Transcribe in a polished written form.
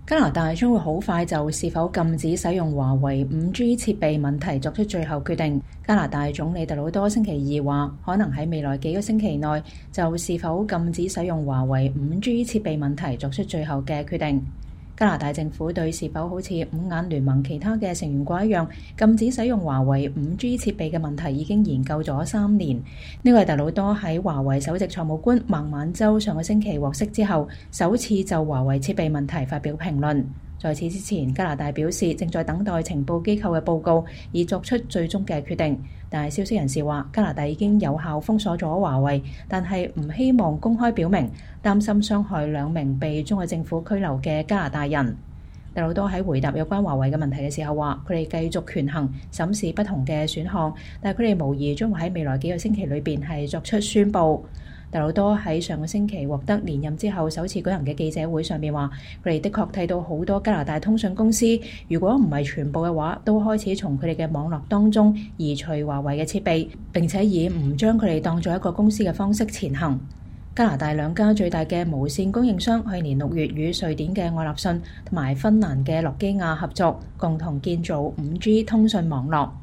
加拿大將會好快就是否禁止使用華為 5G 設備問題作出最後決定。加拿大總理特魯多星期二話，可能喺未來幾個星期內就是否禁止使用華為 5G 設備問題作出最後嘅決定。加拿大政府對是否好似五眼聯盟其他嘅成員國一樣禁止使用華為 5G 設備嘅問題已經研究咗3年。呢個係特魯多喺華為首席財務官孟晚舟上個星期獲釋之後，首次就華為設備問題發表評論。在此之前，加拿大表示正在等待情報機構嘅報告，以作出最終嘅決定。但係消息人士話，加拿大已經有效封鎖咗華為，但係唔希望公開表明，擔心傷害2名被中國政府拘留嘅加拿大人。特魯多喺回答有關華為嘅問題嘅時候話，佢哋繼續權衡審視不同嘅選項，但係佢哋無疑將會喺未來幾個星期裏邊係作出宣佈。特魯多喺上個星期獲得連任之後首次舉行嘅記者會上面話，佢哋的確睇到好多加拿大通訊公司，如果唔係全部嘅話，都開始從佢哋嘅網絡當中移除華為嘅設備，並且以唔將佢哋當作一個公司嘅方式前行。加拿大2家最大嘅無線供應商去年6月與瑞典嘅愛立信同埋芬蘭嘅諾基亞合作，共同建造 5G 通訊網絡。